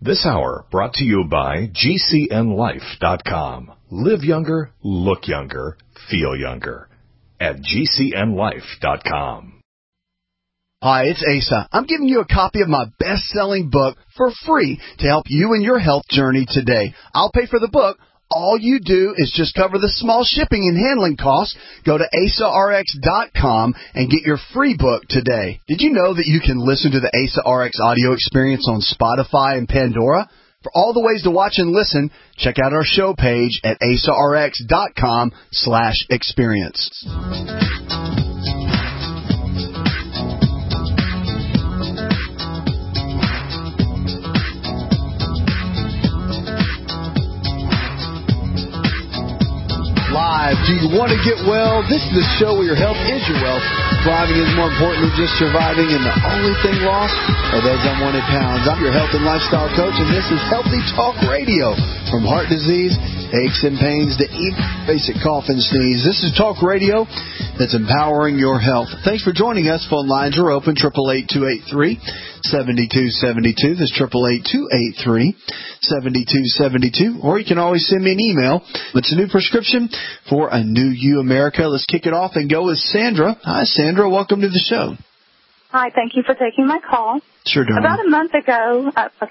This hour brought to you by GCNLife.com. Live younger, look younger, feel younger. At GCNLife.com. Hi, it's Asa. I'm giving you a copy of my best-selling book for free to help you in your health journey today. I'll pay for the book. All you do is just cover the small shipping and handling costs. Go to AsaRx.com and get your free book today. Did you know that you can listen to the Asa RX audio experience on Spotify and Pandora? For all the ways to watch and listen, check out our show page at AsaRx.com/experience. Live. Do you want to get well? This is the show where your health is your wealth. Thriving is more important than just surviving, and the only thing lost are those unwanted pounds. I'm your health and lifestyle coach, and this is Healthy Talk Radio. From heart disease, aches and pains, to even basic cough and sneeze. This is Talk Radio that's empowering your health. Thanks for joining us. Phone lines are open, 888-283-7272. That's 888-283-7272. Or you can always send me an email. It's a new prescription for a new you, America. Let's kick it off and go with Sandra. Hi, Sandra. Welcome to the show. Hi, thank you for taking my call. Sure, darling. About a month ago,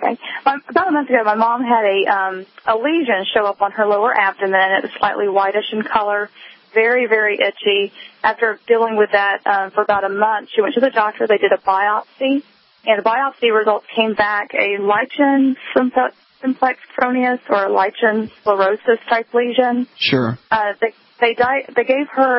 my mom had a lesion show up on her lower abdomen. It was slightly whitish in color, very, very itchy. After dealing with that for about a month, she went to the doctor. They did a biopsy, and the biopsy results came back a lichen simplex cronius or a lichen sclerosis type lesion. Sure. They gave her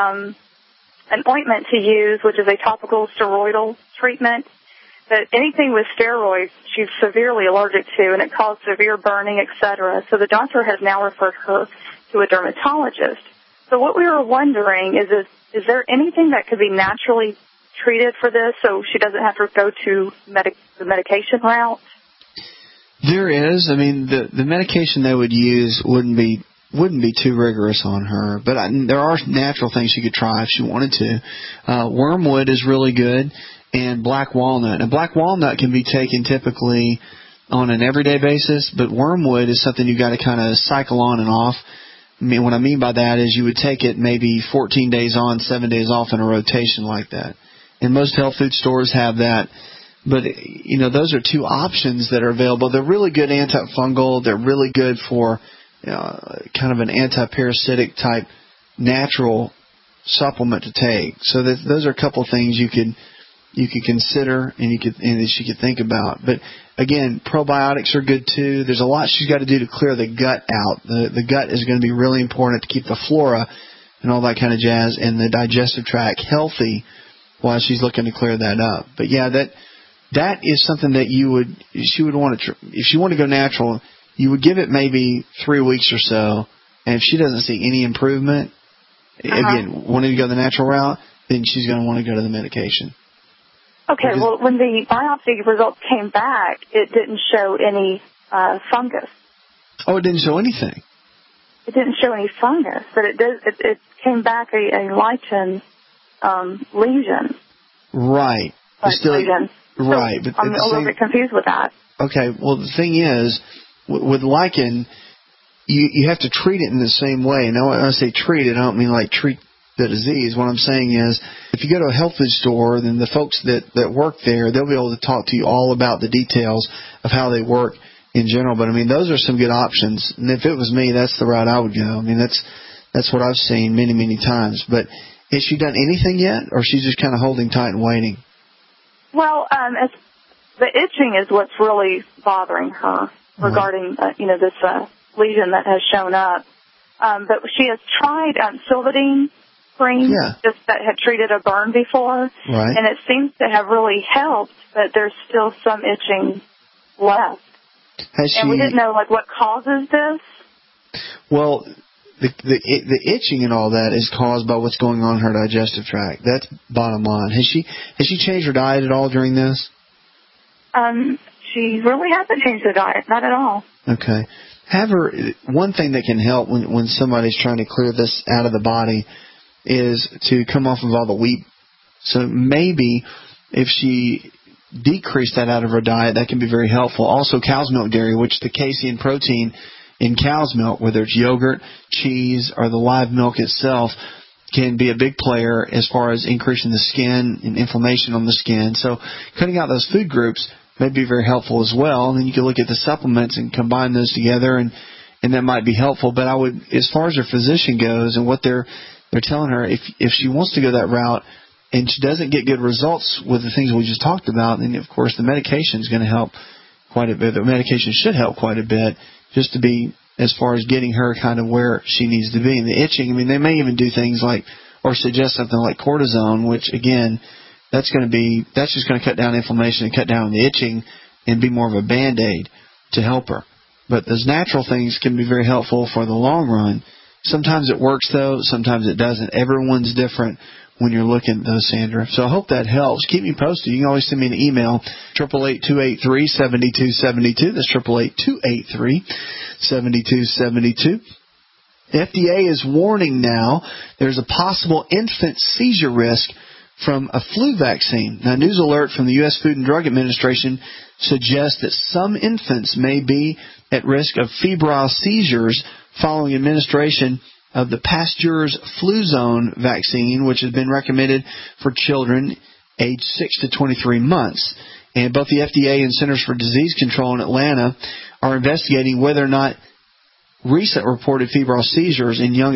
an ointment to use, which is a topical steroidal treatment. But anything with steroids, she's severely allergic to, and it caused severe burning, etc. So the doctor has now referred her to a dermatologist. So what we were wondering is there anything that could be naturally treated for this so she doesn't have to go to the medication route? There is. I mean, the medication they would use wouldn't be too rigorous on her, but there are natural things she could try if she wanted to. Wormwood is really good, and black walnut. And black walnut can be taken typically on an everyday basis, but wormwood is something you got to kind of cycle on and off. I mean, what I mean by that is you would take it maybe 14 days on, 7 days off in a rotation like that. And most health food stores have that. But, you know, those are two options that are available. They're really good antifungal. They're really good for kind of an anti-parasitic type natural supplement to take. So those are a couple things you could consider and that she could think about. But again, probiotics are good too. There's a lot she's got to do to clear the gut out. The gut is going to be really important to keep the flora and all that kind of jazz and the digestive tract healthy while she's looking to clear that up. But yeah, that is something that she would want to, if she wanted to go natural, you would give it maybe 3 weeks or so, and if she doesn't see any improvement, again, wanting to go the natural route, then she's going to want to go to the medication. Okay, well, when the biopsy results came back, it didn't show any fungus. Oh, it didn't show anything? It didn't show any fungus, but it came back a lichen lesion. Right. Lesion. Right. So I'm a little bit confused with that. Okay, well, the thing is, with lichen, you have to treat it in the same way. Now, when I say treat it, I don't mean like treat the disease. What I'm saying is, if you go to a health food store, then the folks that work there, they'll be able to talk to you all about the details of how they work in general. But I mean, those are some good options. And if it was me, that's the route I would go. I mean, that's what I've seen many, many times. But has she done anything yet, or she's just kind of holding tight and waiting? Well, the itching is what's really bothering her regarding, this lesion that has shown up. But she has tried Silvadene cream, just that had treated a burn before, and it seems to have really helped, but there's still some itching left. And we didn't know, what causes this. Well, the itching and all that is caused by what's going on in her digestive tract. That's bottom line. Has she changed her diet at all during this? She really hasn't changed her diet, not at all. Okay. One thing that can help when somebody's trying to clear this out of the body is to come off of all the wheat. So maybe if she decrease that out of her diet, that can be very helpful. Also, cow's milk dairy, which the casein protein in cow's milk, whether it's yogurt, cheese, or the live milk itself, can be a big player as far as increasing the skin and inflammation on the skin. So cutting out those food groups may be very helpful as well. And then you can look at the supplements and combine those together, and that might be helpful. But I would, as far as her physician goes and what they're telling her, if she wants to go that route and she doesn't get good results with the things we just talked about, then of course the medication is going to help quite a bit. The medication should help quite a bit just to be as far as getting her kind of where she needs to be. And the itching, I mean, they may even do things like, or suggest something like cortisone, which again, that's just going to cut down inflammation and cut down the itching and be more of a Band-Aid to help her. But those natural things can be very helpful for the long run. Sometimes it works, though. Sometimes it doesn't. Everyone's different when you're looking at those, Sandra. So I hope that helps. Keep me posted. You can always send me an email, 888-283-7272. That's 888-283-7272. The FDA is warning now there's a possible infant seizure risk from a flu vaccine. Now, news alert from the U.S. Food and Drug Administration suggests that some infants may be at risk of febrile seizures following administration of the Pasteur's Fluzone vaccine, which has been recommended for children aged 6 to 23 months. And both the FDA and Centers for Disease Control in Atlanta are investigating whether or not recent reported febrile seizures in young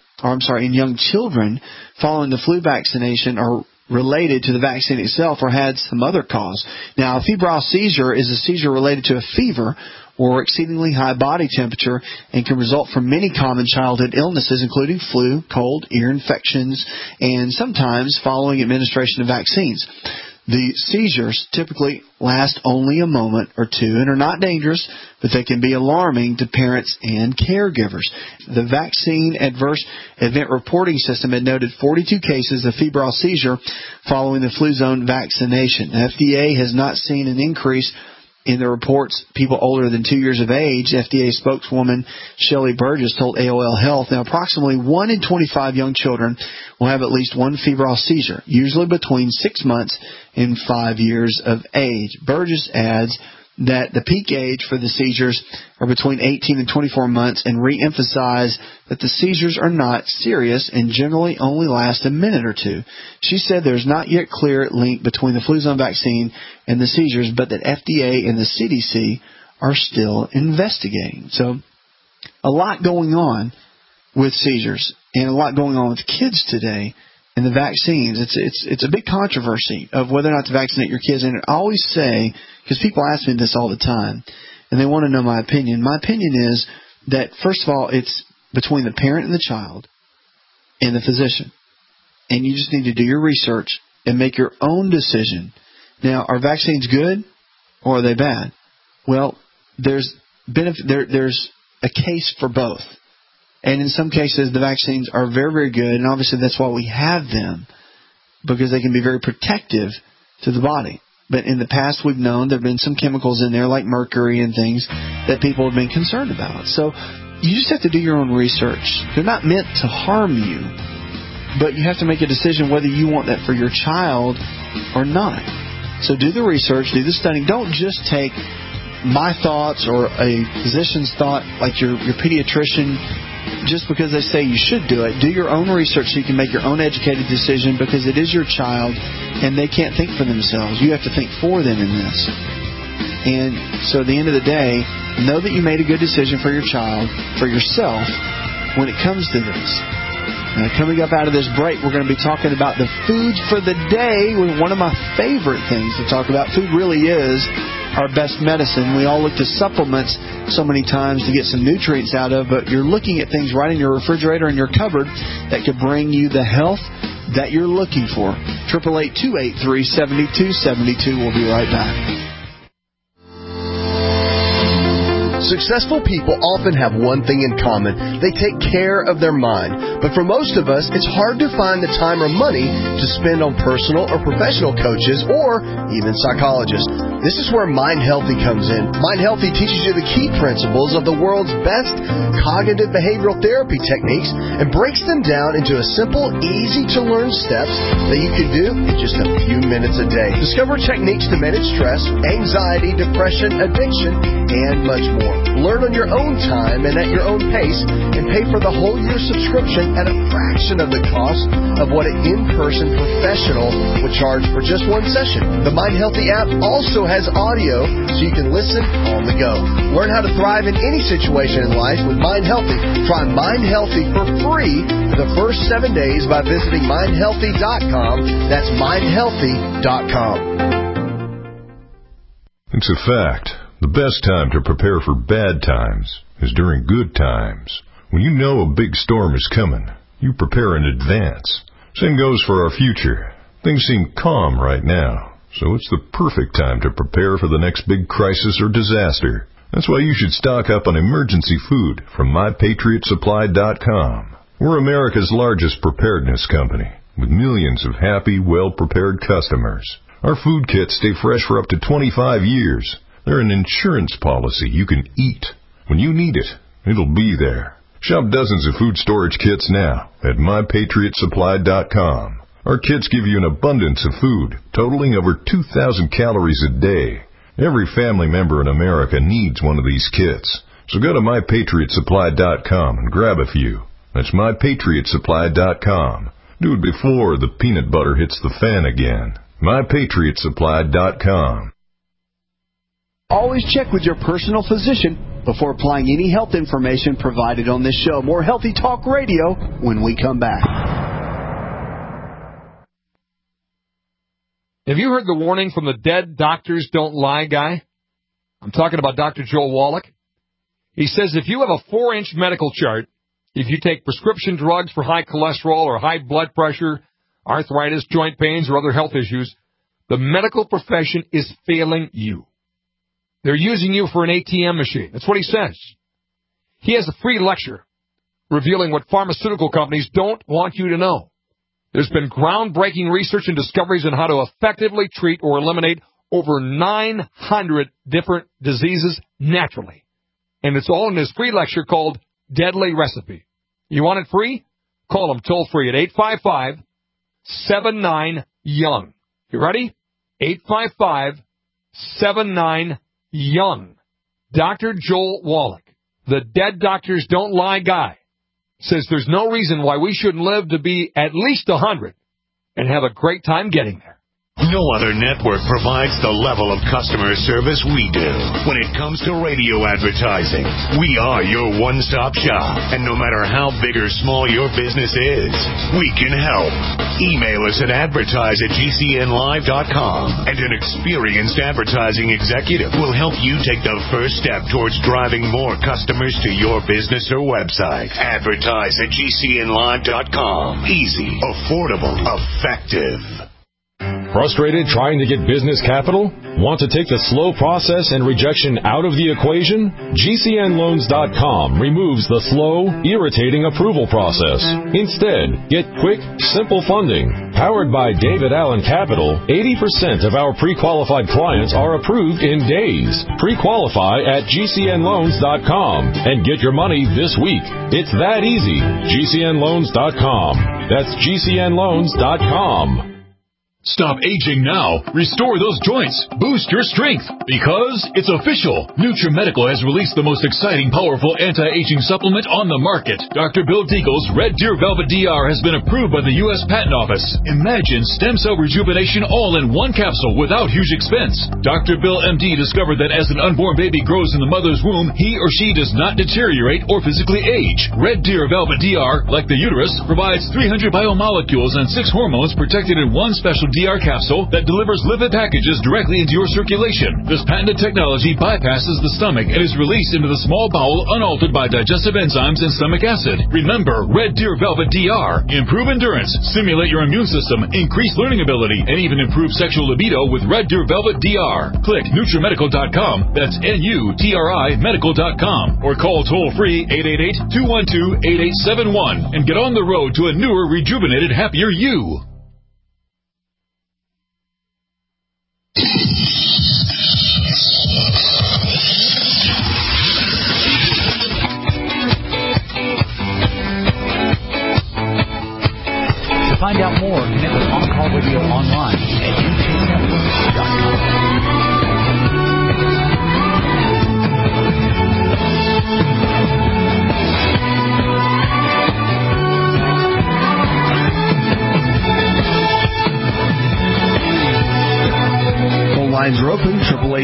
children following the flu vaccination are related to the vaccine itself or had some other cause. Now, a febrile seizure is a seizure related to a fever or exceedingly high body temperature and can result from many common childhood illnesses, including flu, cold, ear infections, and sometimes following administration of vaccines. The seizures typically last only a moment or two and are not dangerous, but they can be alarming to parents and caregivers. The Vaccine Adverse Event Reporting System had noted 42 cases of febrile seizure following the Fluzone vaccination. The FDA has not seen an increase in the reports people older than 2 years of age. FDA spokeswoman Shelley Burgess told AOL Health, now approximately 1 in 25 young children will have at least one febrile seizure, usually between 6 months and 5 years of age. Burgess adds that the peak age for the seizures are between 18 and 24 months and re-emphasize that the seizures are not serious and generally only last a minute or two. She said there's not yet clear link between the Fluzone vaccine and the seizures, but that FDA and the CDC are still investigating. So a lot going on with seizures and a lot going on with kids today and the vaccines. It's a big controversy of whether or not to vaccinate your kids. And I always say, because people ask me this all the time, and they want to know my opinion. My opinion is that, first of all, it's between the parent and the child and the physician. And you just need to do your research and make your own decision. Now, are vaccines good or are they bad? Well, there's a case for both. And in some cases, the vaccines are very, very good, and obviously that's why we have them, because they can be very protective to the body. But in the past, we've known there have been some chemicals in there, like mercury and things, that people have been concerned about. So you just have to do your own research. They're not meant to harm you, but you have to make a decision whether you want that for your child or not. So do the research, do the studying. Don't just take my thoughts or a physician's thought, like your pediatrician, just because they say you should do it. Do your own research so you can make your own educated decision, because it is your child and they can't think for themselves. You have to think for them in this. And so at the end of the day, know that you made a good decision for your child, for yourself, when it comes to this. Now, coming up out of this break, we're going to be talking about the foods for the day. One of my favorite things to talk about. Food really is our best medicine. We all look to supplements so many times to get some nutrients out of, but you're looking at things right in your refrigerator and your cupboard that could bring you the health that you're looking for. 888-283-7272. We'll be right back. Successful people often have one thing in common. They take care of their mind. But for most of us, it's hard to find the time or money to spend on personal or professional coaches or even psychologists. This is where Mind Healthy comes in. Mind Healthy teaches you the key principles of the world's best cognitive behavioral therapy techniques and breaks them down into a simple, easy-to-learn steps that you can do in just a few minutes a day. Discover techniques to manage stress, anxiety, depression, addiction, and much more. Learn on your own time and at your own pace, and pay for the whole year subscription at a fraction of the cost of what an in-person professional would charge for just one session. The Mind Healthy app also has audio so you can listen on the go. Learn how to thrive in any situation in life with Mind Healthy. Try Mind Healthy for free for the first 7 days by visiting mindhealthy.com. That's mindhealthy.com. It's a fact. The best time to prepare for bad times is during good times. When you know a big storm is coming, you prepare in advance. Same goes for our future. Things seem calm right now, so it's the perfect time to prepare for the next big crisis or disaster. That's why you should stock up on emergency food from MyPatriotSupply.com. We're America's largest preparedness company, with millions of happy, well-prepared customers. Our food kits stay fresh for up to 25 years. They're an insurance policy you can eat. When you need it, it'll be there. Shop dozens of food storage kits now at MyPatriotSupply.com. Our kits give you an abundance of food, totaling over 2,000 calories a day. Every family member in America needs one of these kits. So go to MyPatriotSupply.com and grab a few. That's MyPatriotSupply.com. Do it before the peanut butter hits the fan again. MyPatriotSupply.com. Always check with your personal physician before applying any health information provided on this show. More Healthy Talk Radio when we come back. Have you heard the warning from the Dead Doctors Don't Lie guy? I'm talking about Dr. Joel Wallach. He says if you have a 4-inch medical chart, if you take prescription drugs for high cholesterol or high blood pressure, arthritis, joint pains, or other health issues, the medical profession is failing you. They're using you for an ATM machine. That's what he says. He has a free lecture revealing what pharmaceutical companies don't want you to know. There's been groundbreaking research and discoveries on how to effectively treat or eliminate over 900 different diseases naturally. And it's all in his free lecture called Deadly Recipe. You want it free? Call him toll free at 855-79-YOUNG. You ready? 855-79-YOUNG. Dr. Joel Wallach, the Dead Doctors Don't Lie guy, says there's no reason why we shouldn't live to be at least 100 and have a great time getting there. No other network provides the level of customer service we do. When it comes to radio advertising, we are your one-stop shop. And no matter how big or small your business is, we can help. Email us at advertise@gcnlive.com, and an experienced advertising executive will help you take the first step towards driving more customers to your business or website. Advertise@gcnlive.com. Easy, affordable, effective. Frustrated trying to get business capital? Want to take the slow process and rejection out of the equation? GCNloans.com removes the slow, irritating approval process. Instead, get quick, simple funding. Powered by David Allen Capital, 80% of our pre-qualified clients are approved in days. Pre-qualify at GCNloans.com and get your money this week. It's that easy. GCNloans.com. That's GCNloans.com. Stop aging now. Restore those joints. Boost your strength. Because it's official. NutriMedical has released the most exciting, powerful anti-aging supplement on the market. Dr. Bill Deagle's Red Deer Velvet DR has been approved by the U.S. Patent Office. Imagine stem cell rejuvenation all in one capsule without huge expense. Dr. Bill MD discovered that as an unborn baby grows in the mother's womb, he or she does not deteriorate or physically age. Red Deer Velvet DR, like the uterus, provides 300 biomolecules and 6 hormones protected in one special DR capsule that delivers lipid packages directly into your circulation. This patented technology bypasses the stomach and is released into the small bowel unaltered by digestive enzymes and stomach acid. Remember, Red Deer Velvet DR. Improve endurance, stimulate your immune system, increase learning ability, and even improve sexual libido with Red Deer Velvet DR. Click NutriMedical.com. That's NUTRI Medical.com. Or call toll-free 888-212-8871 and get on the road to a newer, rejuvenated, happier you.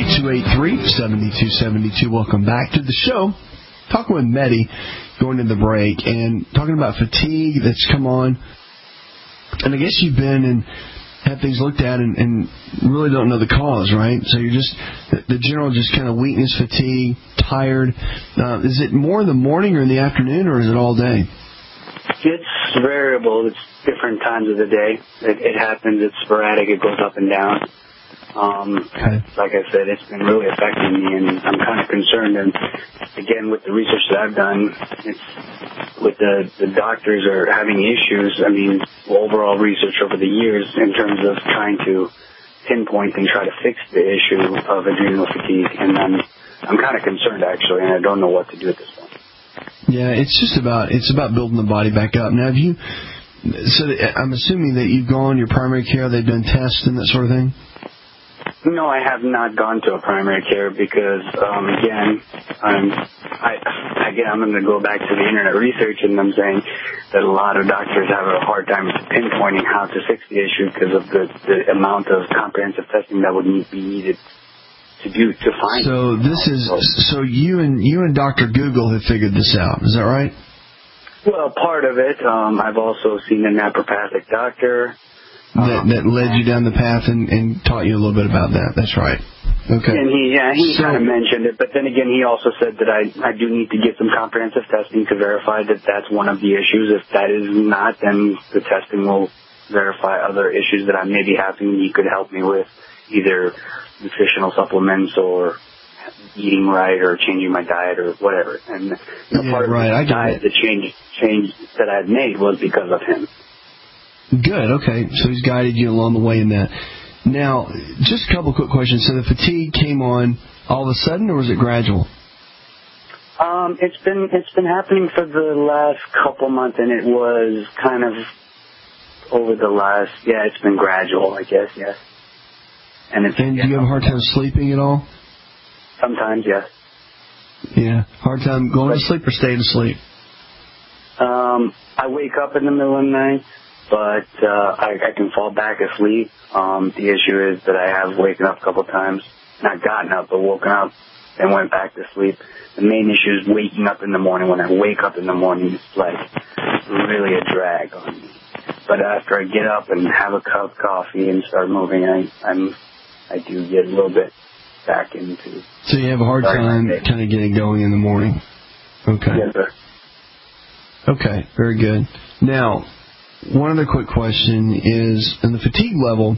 408-283-7272. Welcome back to the show. Talking with Medi, going to the break, and talking about fatigue that's come on. And I guess you've been and had things looked at and really don't know the cause, right? So you're just, the general just kind of weakness, fatigue, tired. Is it more in the morning or in the afternoon, or is it all day? It's variable. It's different times of the day. It happens. It's sporadic. It goes up and down. Like I said, it's been really affecting me, and I'm kind of concerned. And again, with the research that I've done, it's with the doctors are having issues. I mean, overall research over the years in terms of trying to pinpoint and try to fix the issue of adrenal fatigue. And I'm kind of concerned, actually, and I don't know what to do at this point. Yeah, it's about building the body back up. Now, so I'm assuming that you've gone your primary care, they've done tests and that sort of thing? No, I have not gone to a primary care because, again, I'm going to go back to the internet research, and I'm saying that a lot of doctors have a hard time pinpointing how to fix the issue because of the amount of comprehensive testing that would be needed to find. So you and Dr. Google have figured this out. Is that right? Well, part of it. I've also seen a naturopathic doctor. That led you down the path and taught you a little bit about that. That's right. Okay. And he kind of mentioned it, but then again, he also said that I do need to get some comprehensive testing to verify that that's one of the issues. If that is not, then the testing will verify other issues that I may be having. He could help me with either nutritional supplements or eating right or changing my diet or whatever. And part of the diet, the change that I've made was because of him. Good, okay. So he's guided you along the way in that. Now, just a couple quick questions. So the fatigue came on all of a sudden, or was it gradual? It's been happening for the last couple months, and it was kind of over the last, it's been gradual, I guess, yes. And do you have a hard time sleeping at all? Sometimes, yes. Yeah, hard time going to sleep or staying asleep? I wake up in the middle of the night, but I can fall back asleep. The issue is that I have waken up a couple times, not gotten up, but woken up and went back to sleep. The main issue is waking up in the morning. When I wake up in the morning, it's like really a drag on me. But after I get up and have a cup of coffee and start moving, I do get a little bit back into. So you have a hard time kind of getting going in the morning. Okay. Yes, sir. Okay, very good. Now, one other quick question is, in the fatigue level,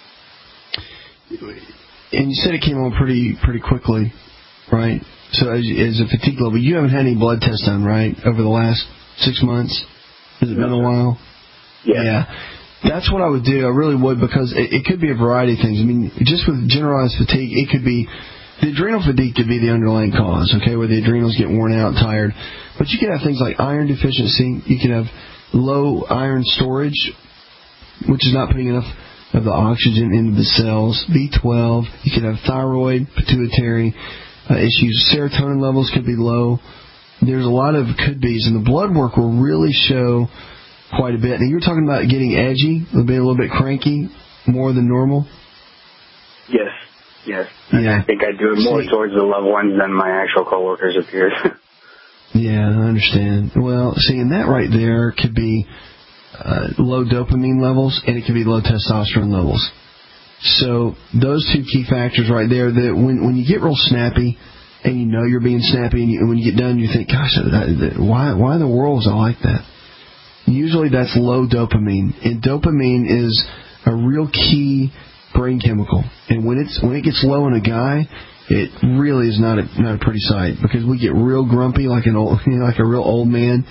and you said it came on pretty quickly, right? So as a fatigue level, you haven't had any blood tests done, right, over the last 6 months? Has it been a while? Yeah. That's what I would do. I really would, because it could be a variety of things. I mean, just with generalized fatigue, it could be, the adrenal fatigue could be the underlying cause, okay, where the adrenals get worn out and tired. But you could have things like iron deficiency. You could have low iron storage, which is not putting enough of the oxygen into the cells. B12. You could have thyroid, pituitary issues. Serotonin levels could be low. There's a lot of could-bes, and the blood work will really show quite a bit. Now, you were talking about getting edgy, being a little bit cranky, more than normal? Yes. Yeah. I think I do it more towards the loved ones than my actual coworkers appears. Yeah, I understand. Well, seeing that right there could be low dopamine levels, and it could be low testosterone levels. So those two key factors right there, that when you get real snappy, and you know you're being snappy, and when you get done, you think, gosh, why in the world was I like that? Usually that's low dopamine, and dopamine is a real key brain chemical. And when it gets low in a guy, it really is not a pretty sight, because we get real grumpy like like a real old man,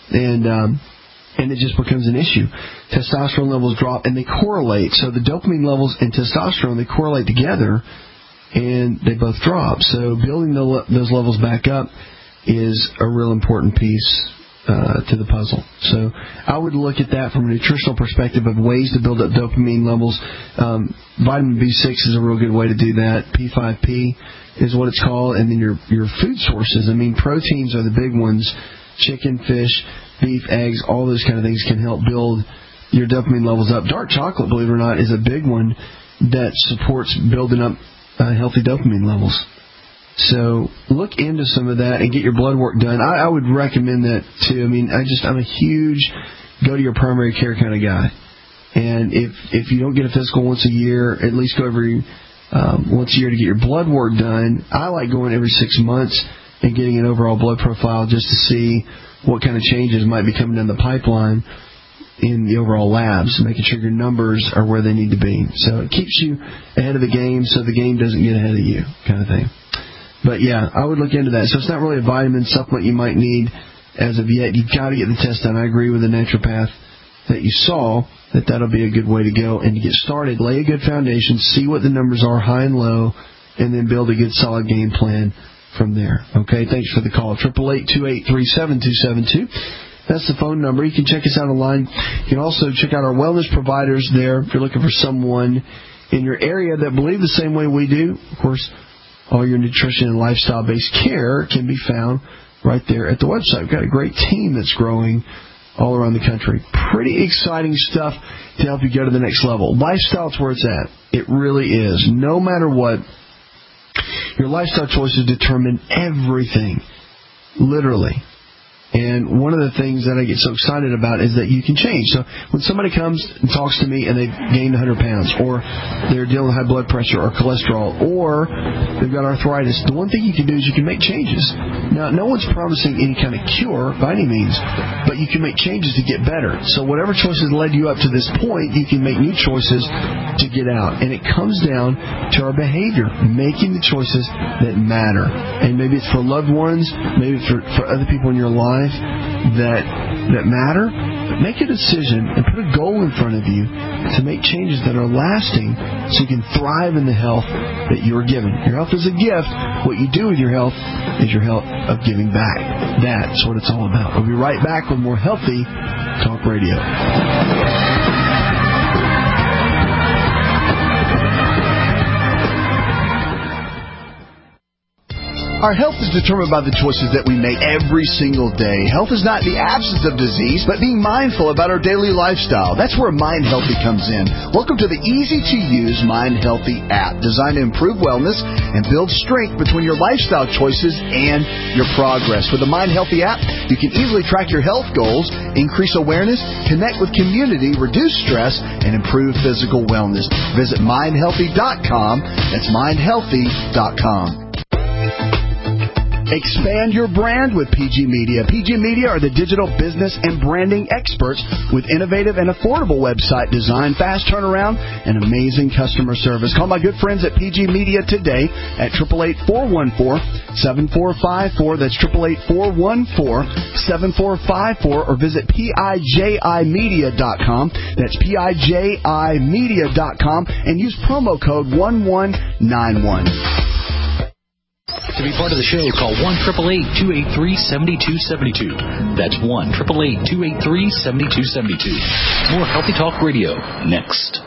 and it just becomes an issue. Testosterone levels drop, and they correlate. So the dopamine levels and testosterone, they correlate together, and they both drop. So building those levels back up is a real important piece to the puzzle. So I would look at that from a nutritional perspective of ways to build up dopamine levels. Vitamin B6 is a real good way to do that. P5P is what it's called. And then your food sources. I mean, proteins are the big ones. Chicken, fish, beef, eggs, all those kind of things can help build your dopamine levels up. Dark chocolate, believe it or not, is a big one that supports building up healthy dopamine levels. So look into some of that and get your blood work done. I would recommend that too. I mean, I'm a huge go to your primary care kind of guy. And if you don't get a physical once a year, at least go every once a year to get your blood work done. I like going every 6 months and getting an overall blood profile just to see what kind of changes might be coming down the pipeline in the overall labs, making sure your numbers are where they need to be. So it keeps you ahead of the game so the game doesn't get ahead of you kind of thing. But, yeah, I would look into that. So it's not really a vitamin supplement you might need as of yet. You've got to get the test done. I agree with the naturopath that you saw that that'll be a good way to go. And to get started, lay a good foundation, see what the numbers are, high and low, and then build a good solid game plan from there. Okay, thanks for the call. 888-283-7272. That's the phone number. You can check us out online. You can also check out our wellness providers there if you're looking for someone in your area that believe the same way we do. Of course, all your nutrition and lifestyle-based care can be found right there at the website. We've got a great team that's growing all around the country. Pretty exciting stuff to help you go to the next level. Lifestyle's where it's at. It really is. No matter what, your lifestyle choices determine everything, literally. And one of the things that I get so excited about is that you can change. So when somebody comes and talks to me and they've gained 100 pounds, or they're dealing with high blood pressure or cholesterol, or they've got arthritis, the one thing you can do is you can make changes. Now, no one's promising any kind of cure by any means, but you can make changes to get better. So whatever choices led you up to this point, you can make new choices to get out. And it comes down to our behavior, making the choices that matter. And maybe it's for loved ones, maybe it's for other people in your life that matter. But make a decision and put a goal in front of you to make changes that are lasting so you can thrive in the health that you're given. Your health is a gift. What you do with your health is your health of giving back. That's what it's all about. We'll be right back with more Healthy Talk Radio. Our health is determined by the choices that we make every single day. Health is not the absence of disease, but being mindful about our daily lifestyle. That's where Mind Healthy comes in. Welcome to the easy-to-use Mind Healthy app, designed to improve wellness and build strength between your lifestyle choices and your progress. With the Mind Healthy app, you can easily track your health goals, increase awareness, connect with community, reduce stress, and improve physical wellness. Visit mindhealthy.com. That's mindhealthy.com. Expand your brand with PG Media. PG Media are the digital business and branding experts with innovative and affordable website design, fast turnaround, and amazing customer service. Call my good friends at PG Media today at 888-414-7454. That's 888-414-7454, or visit PIJImedia.com. That's PIJImedia.com, and use promo code 1191. To be part of the show, call 1-888-283-7272. That's 1-888-283-7272. More Healthy Talk Radio next.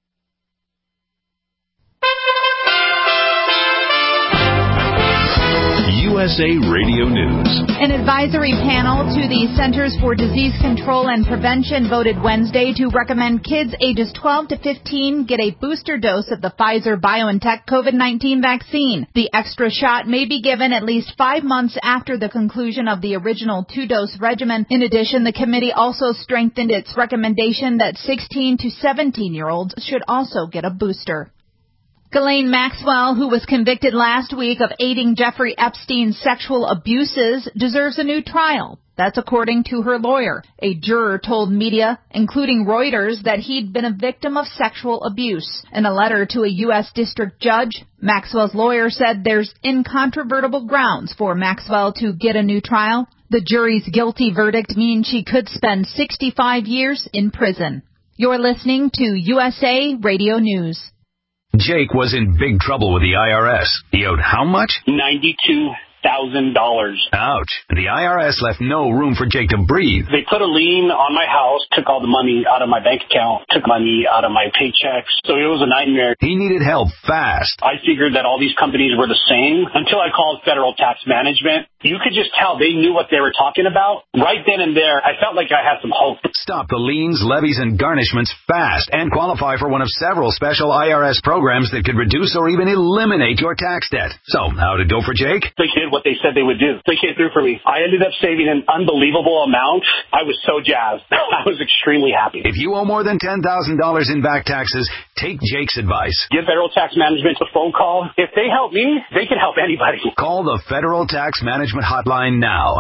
USA Radio News. An advisory panel to the Centers for Disease Control and Prevention voted Wednesday to recommend kids ages 12 to 15 get a booster dose of the Pfizer-BioNTech COVID-19 vaccine. The extra shot may be given at least 5 months after the conclusion of the original 2-dose regimen. In addition, the committee also strengthened its recommendation that 16 to 17-year-olds should also get a booster. Ghislaine Maxwell, who was convicted last week of aiding Jeffrey Epstein's sexual abuses, deserves a new trial. That's according to her lawyer. A juror told media, including Reuters, that he'd been a victim of sexual abuse. In a letter to a U.S. district judge, Maxwell's lawyer said there's incontrovertible grounds for Maxwell to get a new trial. The jury's guilty verdict means she could spend 65 years in prison. You're listening to USA Radio News. Jake was in big trouble with the IRS. He owed how much? $92,000. Ouch. The IRS left no room for Jake to breathe. They put a lien on my house, took all the money out of my bank account, took money out of my paychecks. So it was a nightmare. He needed help fast. I figured that all these companies were the same until I called Federal Tax Management. You could just tell they knew what they were talking about. Right then and there, I felt like I had some hope. Stop the liens, levies, and garnishments fast and qualify for one of several special IRS programs that could reduce or even eliminate your tax debt. So, how'd it go for Jake? They did what they said they would do. They came through for me. I ended up saving an unbelievable amount. I was so jazzed. I was extremely happy. If you owe more than $10,000 in back taxes, take Jake's advice. Give Federal Tax Management a phone call. If they help me, they can help anybody. Call the Federal Tax Management Hotline now.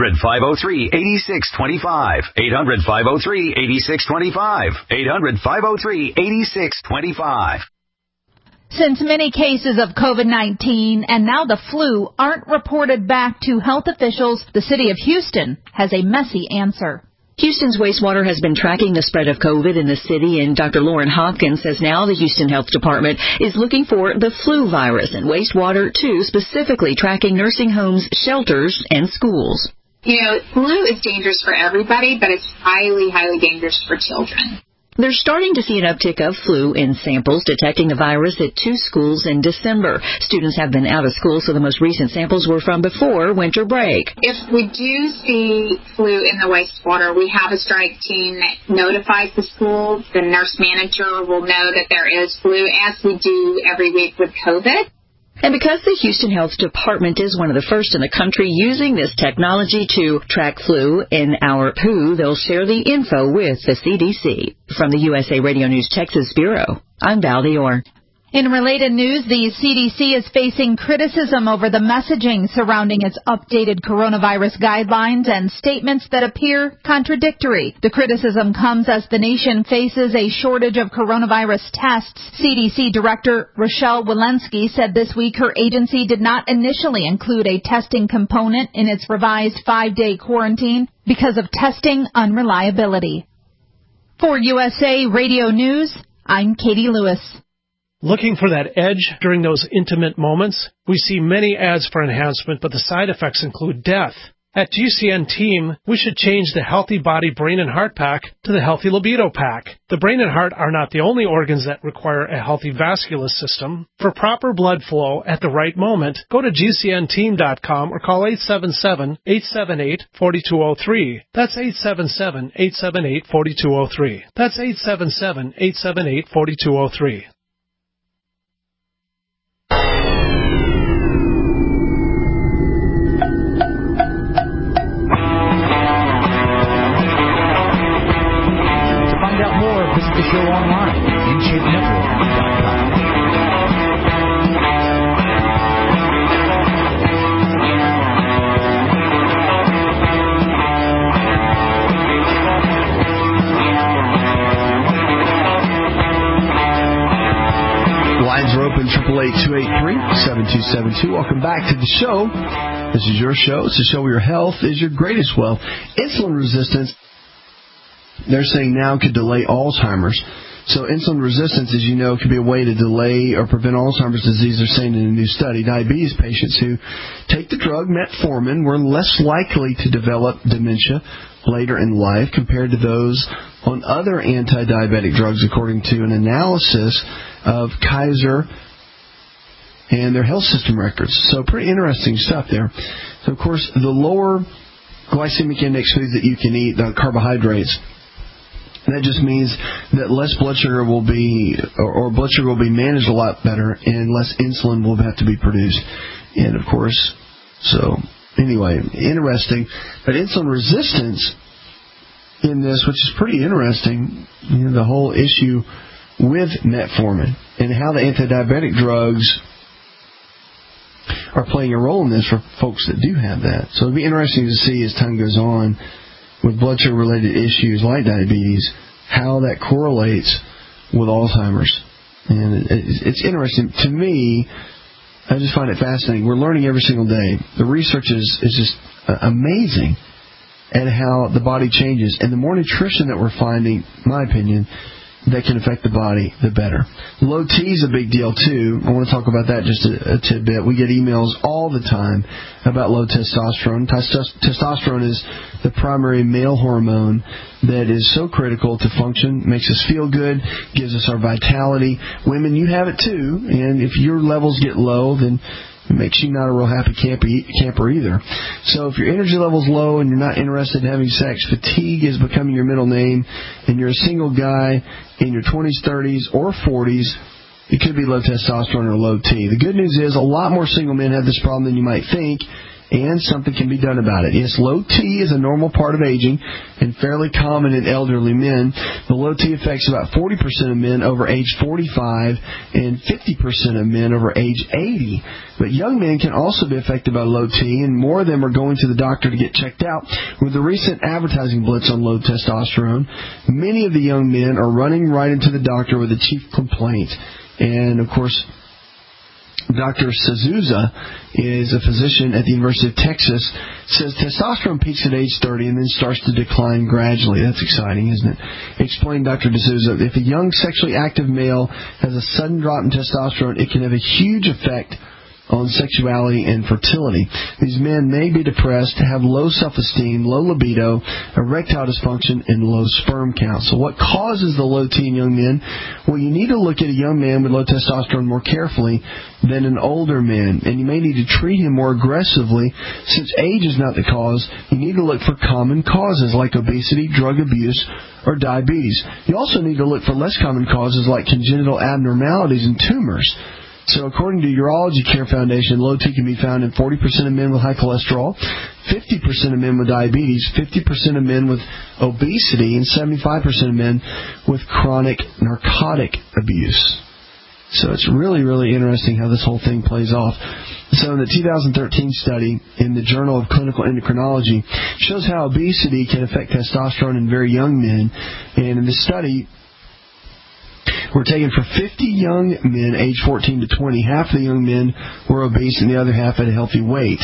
800-503-8625. 800-503-8625. 800-503-8625. Since many cases of COVID-19 and now the flu aren't reported back to health officials, the city of Houston has a messy answer. Houston's wastewater has been tracking the spread of COVID in the city, and Dr. Lauren Hopkins says now the Houston Health Department is looking for the flu virus in wastewater, too, specifically tracking nursing homes, shelters, and schools. You know, flu is dangerous for everybody, but it's highly, highly dangerous for children. They're starting to see an uptick of flu in samples, detecting the virus at 2 schools in December. Students have been out of school, so the most recent samples were from before winter break. If we do see flu in the wastewater, we have a strike team that notifies the school. The nurse manager will know that there is flu, as we do every week with COVID. And because the Houston Health Department is one of the first in the country using this technology to track flu in our poo, they'll share the info with the CDC. From the USA Radio News Texas Bureau, I'm Val Dior. In related news, the CDC is facing criticism over the messaging surrounding its updated coronavirus guidelines and statements that appear contradictory. The criticism comes as the nation faces a shortage of coronavirus tests. CDC Director Rochelle Walensky said this week her agency did not initially include a testing component in its revised 5-day quarantine because of testing unreliability. For USA Radio News, I'm Katie Lewis. Looking for that edge during those intimate moments? We see many ads for enhancement, but the side effects include death. At GCN Team, we should change the Healthy Body, Brain, and Heart Pack to the Healthy Libido Pack. The brain and heart are not the only organs that require a healthy vascular system. For proper blood flow at the right moment, go to GCNteam.com or call 877-878-4203. That's 877-878-4203. That's 877-878-4203. Visit the show online at InShapeNetwork.com. Lines are open, 888-283-7272. Welcome back to the show. This is your show. It's a show where your health is your greatest wealth. Insulin resistance, they're saying now could delay Alzheimer's. So insulin resistance, as you know, could be a way to delay or prevent Alzheimer's disease. They're saying in a new study, diabetes patients who take the drug metformin were less likely to develop dementia later in life compared to those on other anti-diabetic drugs, according to an analysis of Kaiser and their health system records. So pretty interesting stuff there. So, of course, the lower glycemic index foods that you can eat, the carbohydrates, that just means that less blood sugar will be, or blood sugar will be managed a lot better, and less insulin will have to be produced. And of course, so anyway, interesting. But insulin resistance in this, which is pretty interesting, you know, the whole issue with metformin and how the anti-diabetic drugs are playing a role in this for folks that do have that. So it'll be interesting to see as time goes on with blood sugar related issues like diabetes, how that correlates with Alzheimer's. And it's interesting. To me, I just find it fascinating. We're learning every single day. The research is just amazing at how the body changes. And the more nutrition that we're finding, in my opinion, that can affect the body, the better. Low T is a big deal, too. I want to talk about that just a tidbit. We get emails all the time about low testosterone. Testosterone is the primary male hormone that is so critical to function, makes us feel good, gives us our vitality. Women, you have it, too, and if your levels get low, then it makes you not a real happy camper either. So if your energy level's low and you're not interested in having sex, fatigue is becoming your middle name, and you're a single guy in your 20s, 30s, or 40s, it could be low testosterone or low T. The good news is a lot more single men have this problem than you might think, and something can be done about it. Yes, low T is a normal part of aging and fairly common in elderly men. The low T affects about 40% of men over age 45 and 50% of men over age 80. But young men can also be affected by low T, and more of them are going to the doctor to get checked out. With the recent advertising blitz on low testosterone, many of the young men are running right into the doctor with a chief complaint. And, of course, Dr. Sazusa is a physician at the University of Texas, says testosterone peaks at age 30 and then starts to decline gradually. That's exciting, isn't it? Explained Dr. D'Souza, if a young sexually active male has a sudden drop in testosterone, it can have a huge effect on sexuality and fertility. These men may be depressed, have low self-esteem, low libido, erectile dysfunction, and low sperm count. So what causes the low T in young men? Well, you need to look at a young man with low testosterone more carefully than an older man, and you may need to treat him more aggressively. Since age is not the cause, you need to look for common causes like obesity, drug abuse, or diabetes. You also need to look for less common causes like congenital abnormalities and tumors. So according to Urology Care Foundation, low T can be found in 40% of men with high cholesterol, 50% of men with diabetes, 50% of men with obesity, and 75% of men with chronic narcotic abuse. So it's really, really interesting how this whole thing plays off. So in the 2013 study in the Journal of Clinical Endocrinology shows how obesity can affect testosterone in very young men. And in this study, were taken for 50 young men aged 14 to 20. Half of the young men were obese and the other half had a healthy weight.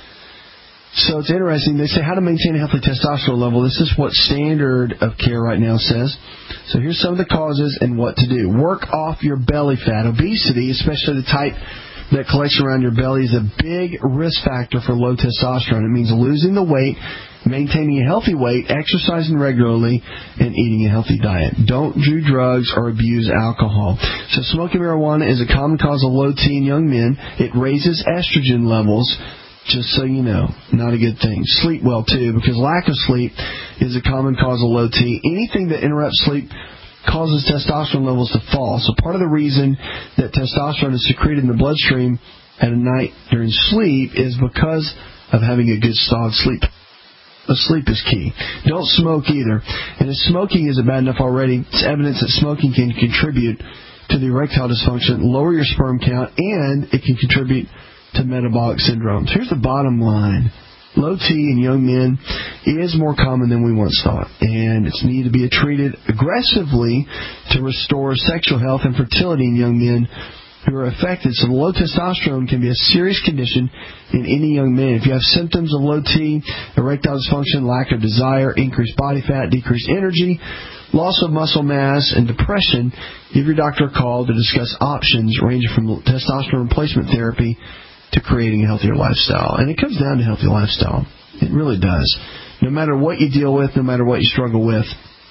So it's interesting. They say how to maintain a healthy testosterone level. This is what standard of care right now says. So here's some of the causes and what to do. Work off your belly fat. Obesity, especially the type that collects around your belly, is a big risk factor for low testosterone. It means losing the weight, maintaining a healthy weight, exercising regularly, and eating a healthy diet. Don't do drugs or abuse alcohol. So smoking marijuana is a common cause of low T in young men. It raises estrogen levels, just so you know. Not a good thing. Sleep well, too, because lack of sleep is a common cause of low T. Anything that interrupts sleep causes testosterone levels to fall. So part of the reason that testosterone is secreted in the bloodstream at night during sleep is because of having a good solid sleep. Sleep is key. Don't smoke either. And if smoking isn't bad enough already, it's evidence that smoking can contribute to the erectile dysfunction, lower your sperm count, and it can contribute to metabolic syndromes. Here's the bottom line. Low T in young men is more common than we once thought, and it's needed to be treated aggressively to restore sexual health and fertility in young men who are affected. So low testosterone can be a serious condition in any young man. If you have symptoms of low T, erectile dysfunction, lack of desire, increased body fat, decreased energy, loss of muscle mass, and depression, give your doctor a call to discuss options ranging from testosterone replacement therapy to creating a healthier lifestyle. And it comes down to healthy lifestyle. It really does. No matter what you deal with, no matter what you struggle with,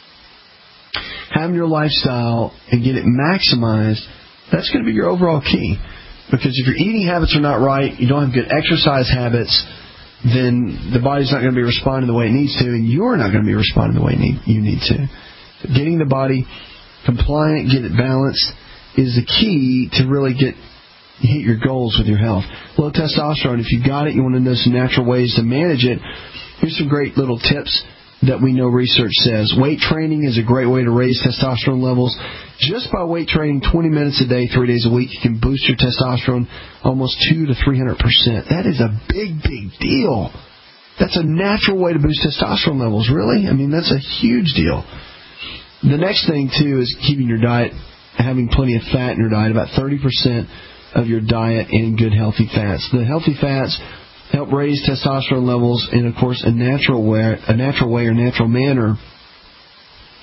having your lifestyle and get it maximized, that's going to be your overall key. Because if your eating habits are not right, you don't have good exercise habits, then the body's not going to be responding the way it needs to, and you're not going to be responding the way you need to. So getting the body compliant, get it balanced, is the key to really hit your goals with your health. Low testosterone, if you got it, you want to know some natural ways to manage it. Here's some great little tips that we know research says. Weight training is a great way to raise testosterone levels. Just by weight training 20 minutes a day, 3 days a week, you can boost your testosterone almost 200 to 300%. That is a big, big deal. That's a natural way to boost testosterone levels, really? I mean, that's a huge deal. The next thing, too, is keeping your diet, having plenty of fat in your diet, about 30% of your diet in good healthy fats. The healthy fats help raise testosterone levels in, of course, a natural way or natural manner.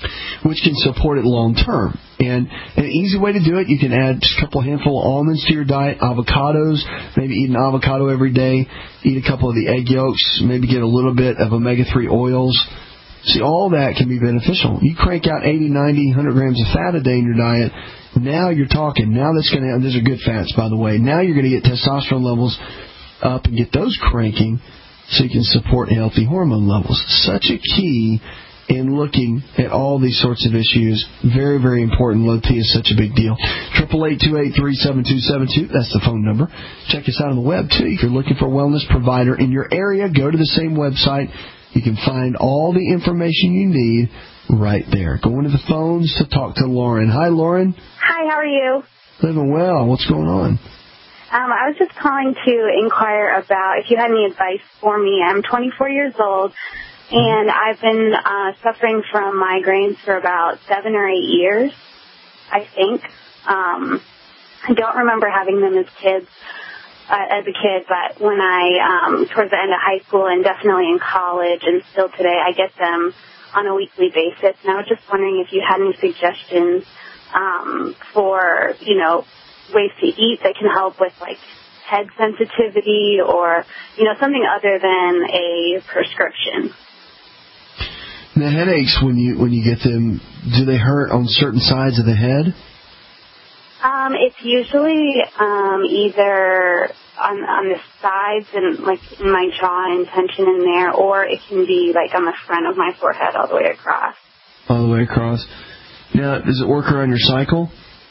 which can support it long term. And an easy way to do it, you can add just a couple handful of almonds to your diet, avocados, maybe eat an avocado every day, eat a couple of the egg yolks, maybe get a little bit of omega-3 oils. See, all that can be beneficial. You crank out 80, 90, 100 grams of fat a day in your diet, now you're talking. Now that's going to, those are good fats, by the way. Now you're going to get testosterone levels up and get those cranking so you can support healthy hormone levels. Such a key in looking at all these sorts of issues. Very, very important. Low T is such a big deal. 888-283-7272. That's the phone number. Check us out on the web, too. If you're looking for a wellness provider in your area, go to the same website. You can find all the information you need right there. Go into the phones to talk to Lauren. Hi, Lauren. Hi, how are you? Living well. What's going on? I was just calling to inquire about if you had any advice for me. I'm 24 years old, and I've been suffering from migraines for about 7 or 8 years, I think. I don't remember having them as a kid, but when I, towards the end of high school and definitely in college and still today, I get them on a weekly basis. And I was just wondering if you had any suggestions for, ways to eat that can help with, like, head sensitivity or, something other than a prescription. The headaches, when you get them, do they hurt on certain sides of the head? It's usually either on the sides and, like, in my jaw and tension in there, or it can be, like, on the front of my forehead all the way across. All the way across. Now, does it work around your cycle?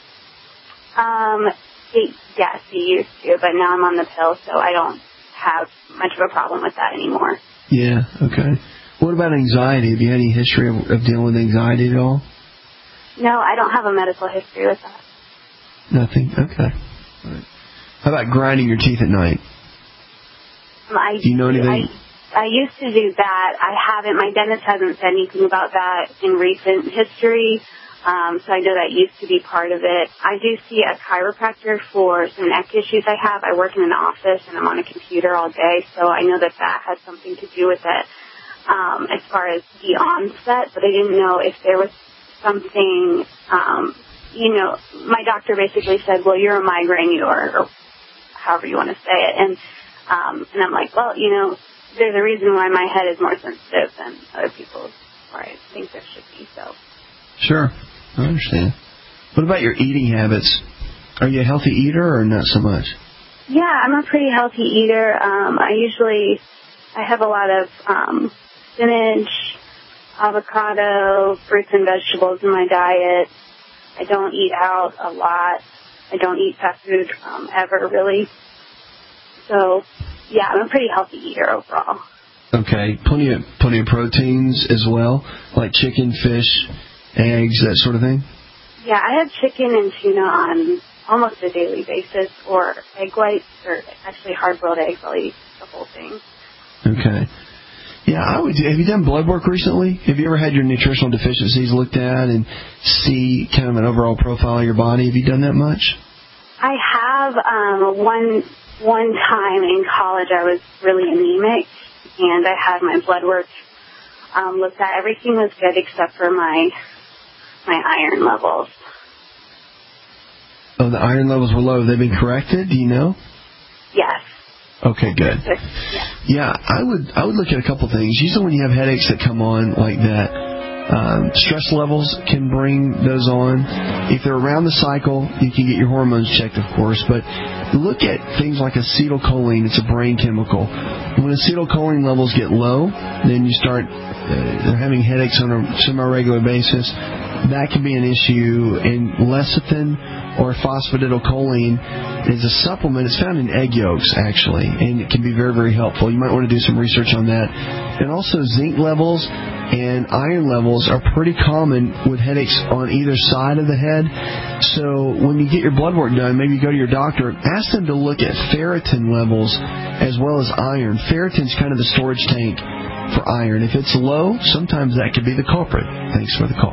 Yes, it used to, but now I'm on the pill, so I don't have much of a problem with that anymore. Yeah, okay. What about anxiety? Have you had any history of dealing with anxiety at all? No, I don't have a medical history with that. Nothing? Okay. All right. How about grinding your teeth at night? Do you know anything? I used to do that. I haven't. My dentist hasn't said anything about that in recent history. So I know that used to be part of it. I do see a chiropractor for some neck issues I have. I work in an office and I'm on a computer all day, so I know that has something to do with it as far as the onset, but I didn't know if there was something, my doctor basically said, well, you're a migraine or however you want to say it. And I'm like, well, there's a reason why my head is more sensitive than other people's, or I think there should be, so. Sure. I understand. What about your eating habits? Are you a healthy eater or not so much? Yeah, I'm a pretty healthy eater. I have a lot of spinach, avocado, fruits and vegetables in my diet. I don't eat out a lot. I don't eat fast food ever, really. So, yeah, I'm a pretty healthy eater overall. Okay. Plenty of proteins as well, like chicken, fish, eggs, that sort of thing? Yeah, I have chicken and tuna on almost a daily basis, or egg whites, or actually hard-boiled eggs. I'll eat the whole thing. Okay. Yeah, have you done blood work recently? Have you ever had your nutritional deficiencies looked at and see kind of an overall profile of your body? Have you done that much? I have. One time in college I was really anemic, and I had my blood work looked at. Everything was good except for my iron levels. Oh, the iron levels were low. Have they been corrected? Do you know? Yes. Okay, good. Yeah, I would look at a couple things. Usually when you have headaches that come on like that, stress levels can bring those on. If they're around the cycle, you can get your hormones checked, of course, but look at things like acetylcholine. It's a brain chemical. When acetylcholine levels get low, then you start they're having headaches on a semi-regular basis. That can be an issue. And lecithin or phosphatidylcholine is a supplement. It's found in egg yolks, actually, and it can be very, very helpful. You might want to do some research on that. And also zinc levels and iron levels are pretty common with headaches on either side of the head. So when you get your blood work done, maybe you go to your doctor, ask them to look at ferritin levels as well as iron. Ferritin's kind of the storage tank for iron. If it's low, sometimes that could be the culprit. Thanks for the call.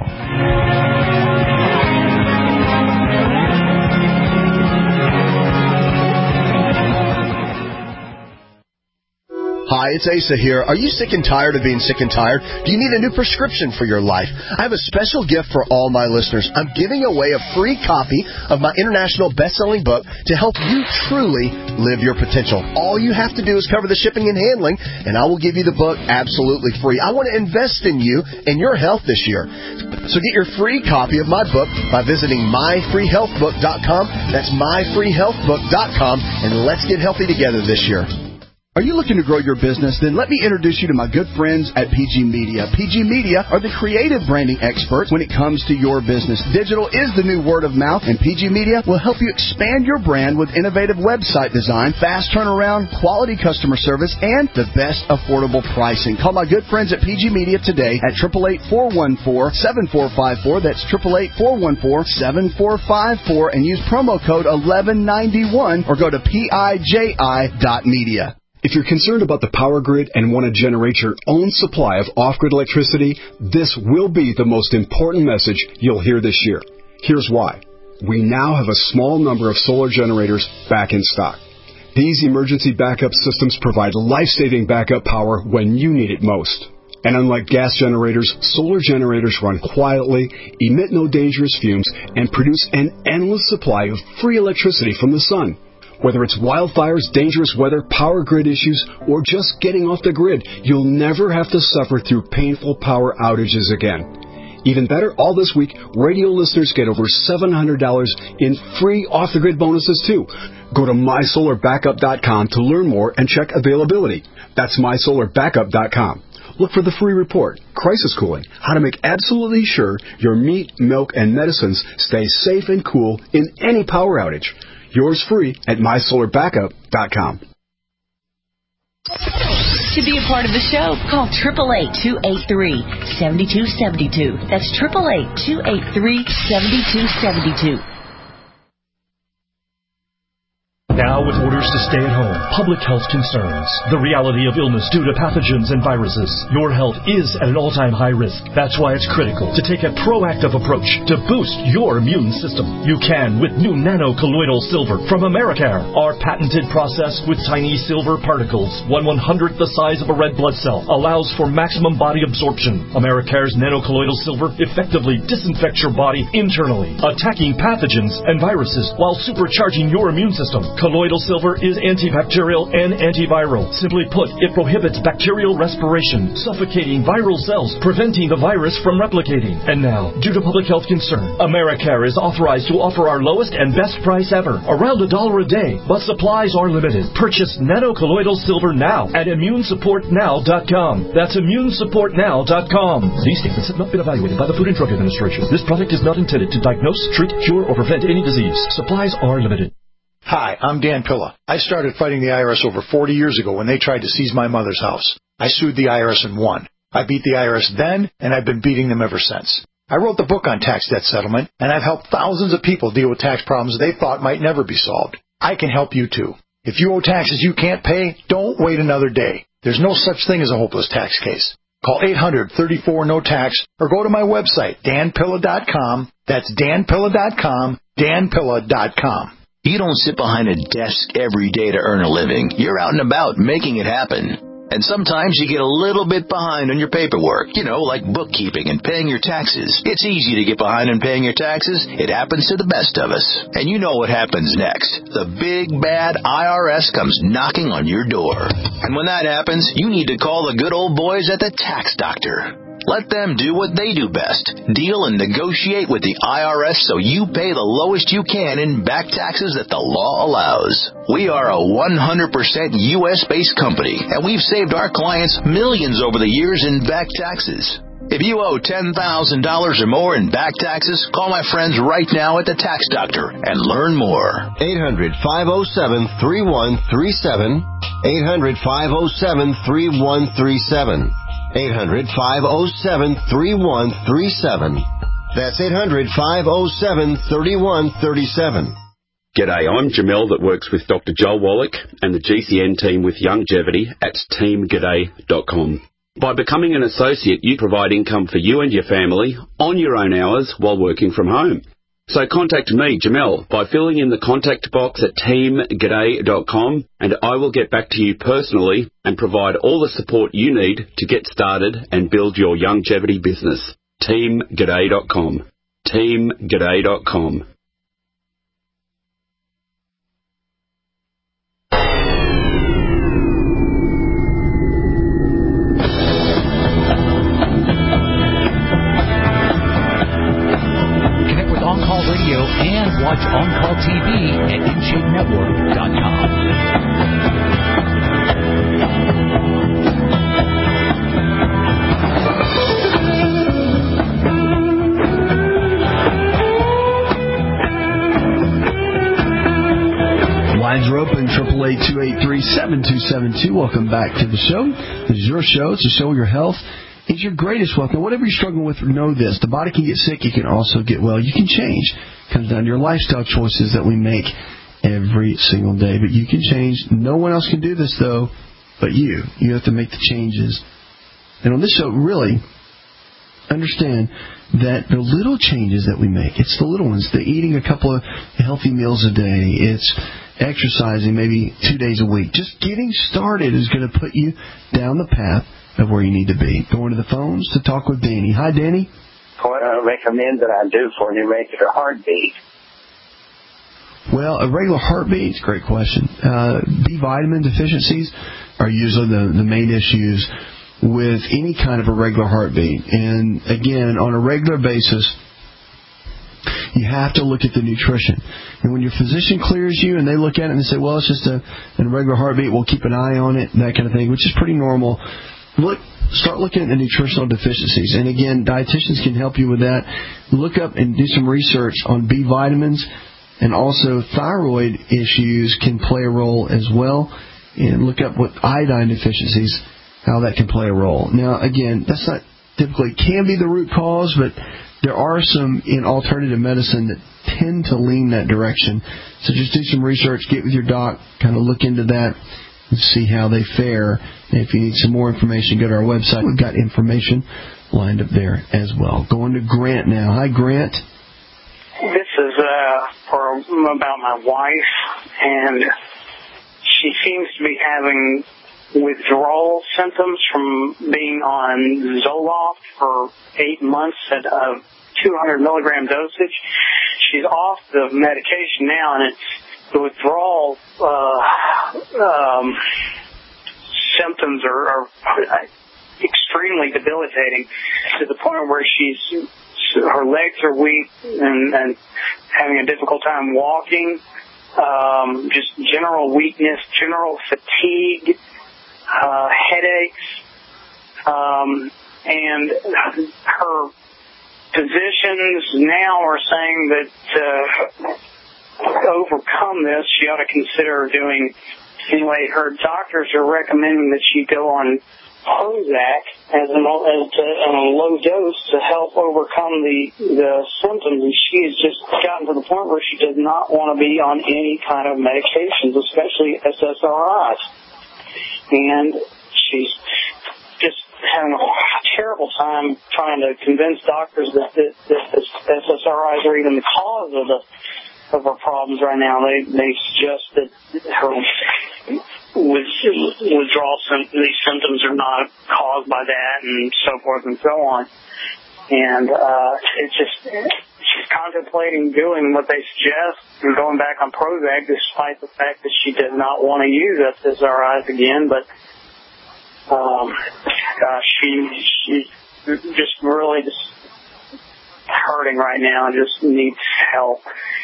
Hi, it's Asa here. Are you sick and tired of being sick and tired? Do you need a new prescription for your life? I have a special gift for all my listeners. I'm giving away a free copy of my international best-selling book to help you truly live your potential. All you have to do is cover the shipping and handling, and I will give you the book absolutely free. I want to invest in you and your health this year. So get your free copy of my book by visiting myfreehealthbook.com. That's myfreehealthbook.com, and let's get healthy together this year. Are you looking to grow your business? Then let me introduce you to my good friends at PG Media. PG Media are the creative branding experts when it comes to your business. Digital is the new word of mouth, and PG Media will help you expand your brand with innovative website design, fast turnaround, quality customer service, and the best affordable pricing. Call my good friends at PG Media today at 888-414-7454. That's 888-414-7454, and use promo code 1191 or go to PIJI.media. If you're concerned about the power grid and want to generate your own supply of off-grid electricity, this will be the most important message you'll hear this year. Here's why. We now have a small number of solar generators back in stock. These emergency backup systems provide life-saving backup power when you need it most. And unlike gas generators, solar generators run quietly, emit no dangerous fumes, and produce an endless supply of free electricity from the sun. Whether it's wildfires, dangerous weather, power grid issues, or just getting off the grid, you'll never have to suffer through painful power outages again. Even better, all this week, radio listeners get over $700 in free off-the-grid bonuses, too. Go to mysolarbackup.com to learn more and check availability. That's mysolarbackup.com. Look for the free report, Crisis Cooling, how to make absolutely sure your meat, milk, and medicines stay safe and cool in any power outage. Yours free at mysolarbackup.com. To be a part of the show, call 888-283-7272. That's 888-283-7272. Now with orders to stay at home, public health concerns, the reality of illness due to pathogens and viruses, your health is at an all-time high risk. That's why it's critical to take a proactive approach to boost your immune system. You can with new nano-colloidal silver from Americare. Our patented process with tiny silver particles, 1/100th the size of a red blood cell, allows for maximum body absorption. Americare's nano-colloidal silver effectively disinfects your body internally, attacking pathogens and viruses while supercharging your immune system. Colloidal silver is antibacterial and antiviral. Simply put, it prohibits bacterial respiration, suffocating viral cells, preventing the virus from replicating. And now, due to public health concern, Americare is authorized to offer our lowest and best price ever, around $1 a day, but supplies are limited. Purchase nano-colloidal silver now at immunesupportnow.com. That's immunesupportnow.com. These statements have not been evaluated by the Food and Drug Administration. This product is not intended to diagnose, treat, cure, or prevent any disease. Supplies are limited. Hi, I'm Dan Pilla. I started fighting the IRS over 40 years ago when they tried to seize my mother's house. I sued the IRS and won. I beat the IRS then, and I've been beating them ever since. I wrote the book on tax debt settlement, and I've helped thousands of people deal with tax problems they thought might never be solved. I can help you too. If you owe taxes you can't pay, don't wait another day. There's no such thing as a hopeless tax case. Call 800-34-NO-TAX or go to my website, danpilla.com. That's danpilla.com, danpilla.com. You don't sit behind a desk every day to earn a living. You're out and about making it happen. And sometimes you get a little bit behind on your paperwork, like bookkeeping and paying your taxes. It's easy to get behind on paying your taxes. It happens to the best of us. And you know what happens next. The big, bad IRS comes knocking on your door. And when that happens, you need to call the good old boys at the Tax Doctor. Let them do what they do best. Deal and negotiate with the IRS so you pay the lowest you can in back taxes that the law allows. We are a 100% U.S.-based company, and we've saved our clients millions over the years in back taxes. If you owe $10,000 or more in back taxes, call my friends right now at the Tax Doctor and learn more. 800-507-3137. 800-507-3137. 800-507-3137. That's 800-507-3137. G'day, I'm Jamel that works with Dr. Joel Wallach and the GCN team with Longevity at teamg'day.com. By becoming an associate, you provide income for you and your family on your own hours while working from home. So contact me, Jamel, by filling in the contact box at teamg'day.com, and I will get back to you personally and provide all the support you need to get started and build your longevity business. teamg'day.com. teamg'day.com. On-Call Radio and watch On-Call TV at InShapeNetwork.com. Lines are open, 888-283-7272. Welcome back to the show. This is your show. It's a show where your health is your greatest wealth. Now, whatever you're struggling with, know this. The body can get sick. You can also get well. You can change. It comes down to your lifestyle choices that we make every single day. But you can change. No one else can do this, though, but you. You have to make the changes. And on this show, really, understand that the little changes that we make, it's the little ones. The eating a couple of healthy meals a day. It's exercising maybe 2 days a week. Just getting started is going to put you down the path of where you need to be. Going to the phones to talk with Danny. Hi, Danny. What I recommend that I do for you, regular heartbeat? Well, a regular heartbeat, great question. B vitamin deficiencies are usually the main issues with any kind of a regular heartbeat. And again, on a regular basis, you have to look at the nutrition. And when your physician clears you and they look at it and they say, well, it's just a regular heartbeat, we'll keep an eye on it, that kind of thing, which is pretty normal. Start looking at the nutritional deficiencies. And again, dietitians can help you with that. Look up and do some research on B vitamins, and also thyroid issues can play a role as well. And look up what iodine deficiencies, how that can play a role. Now, again, that's not typically can be the root cause, but there are some in alternative medicine that tend to lean that direction. So just do some research, get with your doc, kind of look into that, and see how they fare. And if you need some more information, go to our website. We've got information lined up there as well. Going to Grant now. Hi, Grant. This is about my wife, and she seems to be having withdrawal symptoms from being on Zoloft for 8 months at a 200 milligram dosage. She's off the medication now, and the withdrawal symptoms are extremely debilitating, to the point where her legs are weak and having a difficult time walking, just general weakness, general fatigue, headaches, and her physicians now are saying that to overcome this, she ought to consider doing, anyway, her doctors are recommending that she go on Prozac as a low dose to help overcome the symptoms, and she has just gotten to the point where she does not want to be on any kind of medications, especially SSRIs. And she's just having a terrible time trying to convince doctors that SSRIs are even the cause of her problems right now. They suggest that her withdrawal these symptoms are not caused by that, and so forth and so on. And it's just she's contemplating doing what they suggest and going back on Prozac, despite the fact that she does not want to use SSRIs again. But she's just really just hurting right now and just needs help.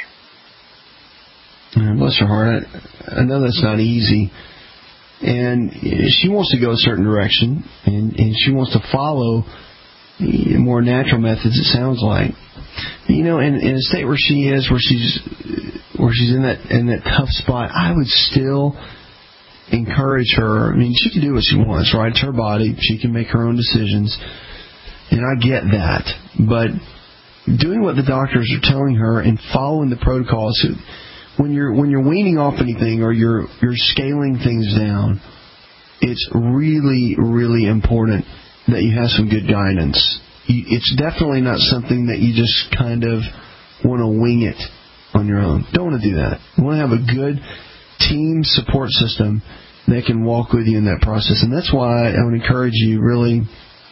Bless her heart. I know that's not easy. And she wants to go a certain direction, and she wants to follow more natural methods, it sounds like. You know, in a state where she is, where she's in that tough spot, I would still encourage her. I mean, she can do what she wants, right? It's her body. She can make her own decisions, and I get that. But doing what the doctors are telling her and following the protocols, when you're weaning off anything or you're scaling things down, it's really, really important that you have some good guidance. It's definitely not something that you just kind of want to wing it on your own. Don't want to do that. You want to have a good team support system that can walk with you in that process. And that's why I would encourage you really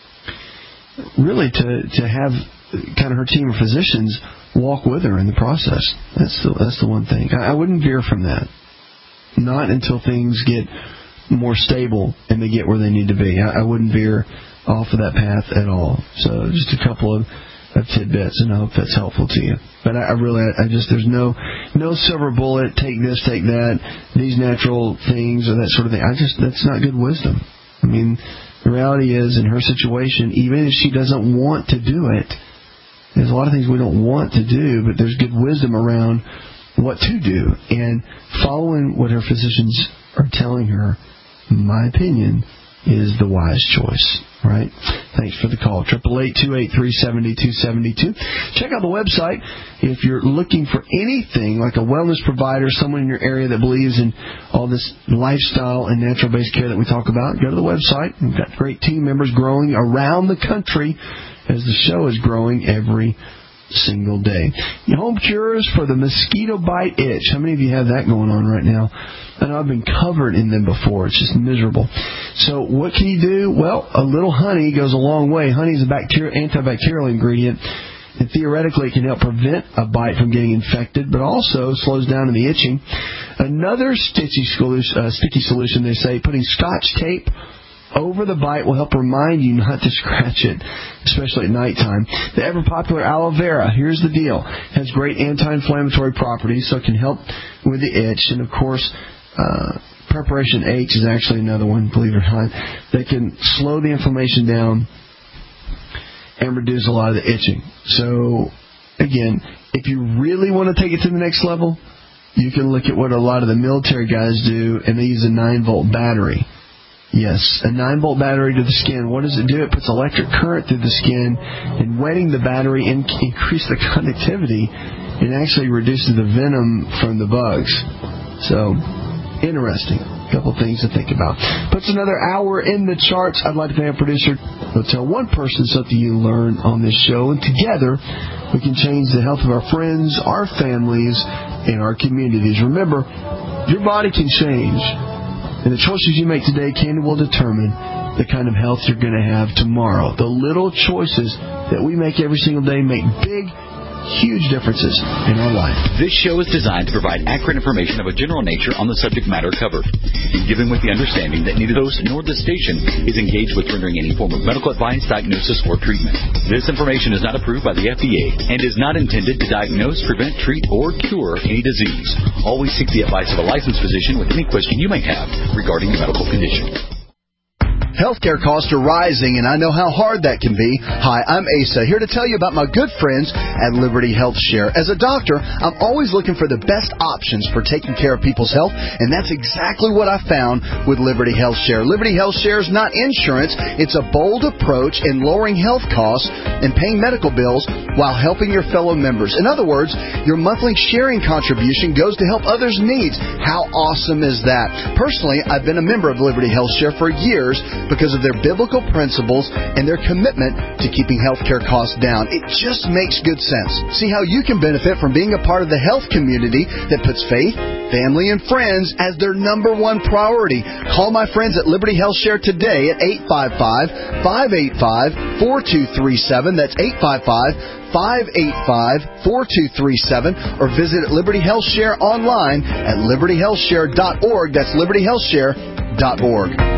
to have kind of her team of physicians walk with her in the process. That's the one thing. I wouldn't veer from that. Not until things get more stable and they get where they need to be. I wouldn't veer off of that path at all. So just a couple of tidbits, and I hope that's helpful to you. But I just there's no silver bullet, take this, take that, these natural things or that sort of thing. That's not good wisdom. I mean, the reality is, in her situation, even if she doesn't want to do it, there's a lot of things we don't want to do, but there's good wisdom around what to do. And following what her physicians are telling her, in my opinion, is the wise choice. Right? Thanks for the call. 888-283-7272. Check out the website if you're looking for anything like a wellness provider, someone in your area that believes in all this lifestyle and natural-based care that we talk about. Go to the website. We've got great team members growing around the country as the show is growing every single day. Home cures for the mosquito bite itch. How many of you have that going on right now? I know I've been covered in them before. It's just miserable. So what can you do? Well, a little honey goes a long way. Honey is a antibacterial ingredient, and theoretically it can help prevent a bite from getting infected, but also slows down the itching. Another sticky solution, they say, putting Scotch tape over the bite will help remind you not to scratch it, especially at nighttime. The ever-popular aloe vera, here's the deal, has great anti-inflammatory properties, so it can help with the itch. And, of course, Preparation H is actually another one, believe it or not, that can slow the inflammation down and reduce a lot of the itching. So, again, if you really want to take it to the next level, you can look at what a lot of the military guys do, and they use a 9-volt battery. Yes, a 9-volt battery to the skin. What does it do? It puts electric current through the skin, and wetting the battery increases the conductivity and actually reduces the venom from the bugs. So, interesting. A couple things to think about. Puts another hour in the charts. I'd like to thank our producer. He'll tell one person something you learn on this show, and together we can change the health of our friends, our families, and our communities. Remember, your body can change. And the choices you make today will determine the kind of health you're going to have tomorrow. The little choices that we make every single day make big, huge differences in our life. This show is designed to provide accurate information of a general nature on the subject matter covered, and given with the understanding that neither the host nor the station is engaged with rendering any form of medical advice, diagnosis, or treatment. This information is not approved by the FDA and is not intended to diagnose, prevent, treat, or cure any disease. Always seek the advice of a licensed physician with any question you may have regarding your medical condition. Healthcare costs are rising, and I know how hard that can be. Hi, I'm Asa, here to tell you about my good friends at Liberty Health Share. As a doctor, I'm always looking for the best options for taking care of people's health, and that's exactly what I found with Liberty Health Share. Liberty Health Share is not insurance. It's a bold approach in lowering health costs and paying medical bills while helping your fellow members. In other words, your monthly sharing contribution goes to help others' needs. How awesome is that? Personally, I've been a member of Liberty Health Share for years because of their biblical principles and their commitment to keeping healthcare costs down. It just makes good sense. See how you can benefit from being a part of the health community that puts faith, family, and friends as their number one priority. Call my friends at Liberty Health Share today at 855-585-4237. That's 855-585-4237, or visit Liberty Health Share online at libertyhealthshare.org. That's libertyhealthshare.org.